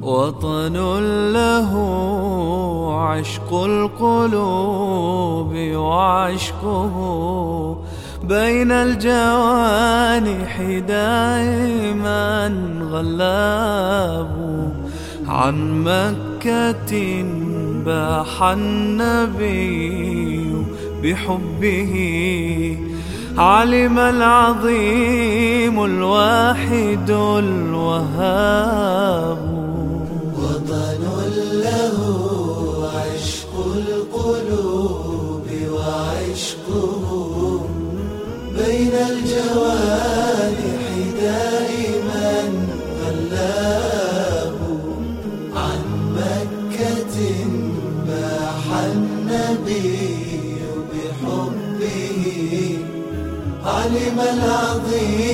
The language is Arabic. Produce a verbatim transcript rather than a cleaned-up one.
وطن له عشق القلوب وعشقه بين الجوانح دائما غلاب. عن مكة باح النبي بحبه، علم العظيم الواحد الوهاب. وطن له عشق القلوب وعشقه بين الجوانح دائما غلاب. عن مكة باح النبي بحبه، علم العظيم